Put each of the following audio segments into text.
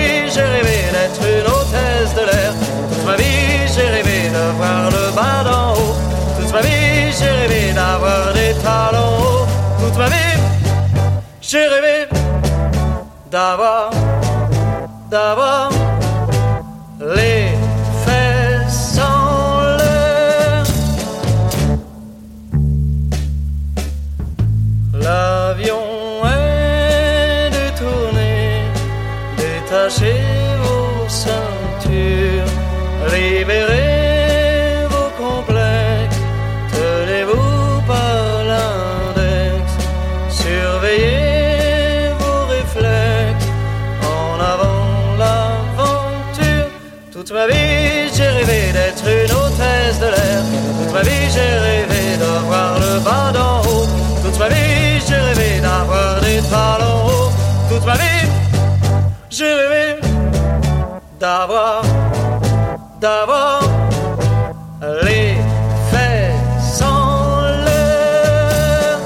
vie, j'ai rêvé d'être une hôtesse de l'air. Toute ma vie, j'ai rêvé de voir le bas d'en haut. Toute ma vie, j'ai rêvé d'avoir des talons hauts. Toute ma vie, j'ai rêvé d'avoir les fesses en l'air. L'avion est détourné, détachez vos ceintures, libérez vos complexes, tenez-vous par l'index, surveillez vos réflexes, en avant l'aventure. Toute ma vie j'ai rêvé d'être une hôtesse de l'air. Toute ma vie j'ai rêvé de voir le bas d'en haut. Toute ma vie j'ai rêvé d'avoir des talons hauts. Toute ma vie j'ai rêvé d'avoir les fesses en l'air.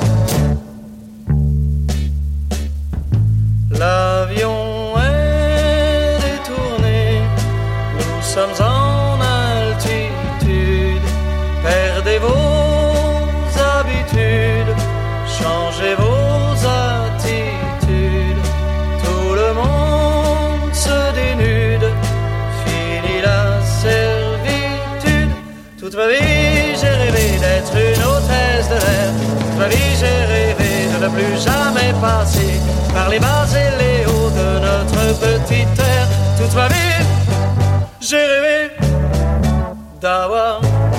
L'avion est détourné, nous sommes en altitude. Perdez vos habitudes, changez vos attitudes. Tout le monde se dénude, fini la servitude. Toute ma vie j'ai rêvé d'être une hôtesse de l'air. Toute ma vie j'ai rêvé de ne plus jamais passer par les bas et les hauts de notre petite terre. Toute ma vie j'ai rêvé d'avoir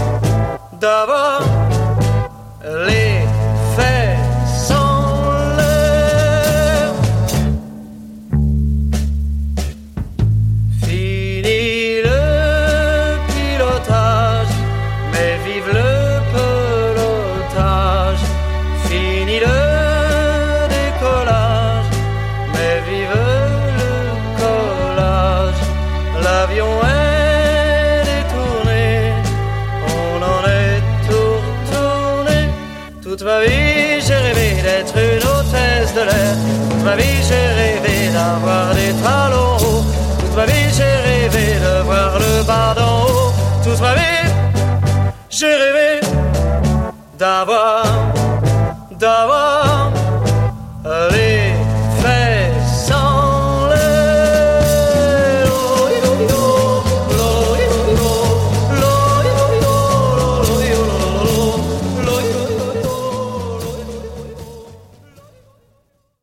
les fesses en l'air. Fini le pilotage, mais vive le pelotage. Fini le décollage, mais vive le collage. L'avion est détourné, on en est tourné. Toute ma vie j'ai rêvé d'être une hôtesse de l'air. Toute ma vie j'ai rêvé d'avoir des talons hauts. Toute ma vie j'ai rêvé de voir le bas d'en haut. Toute ma vie j'ai rêvé d'avoir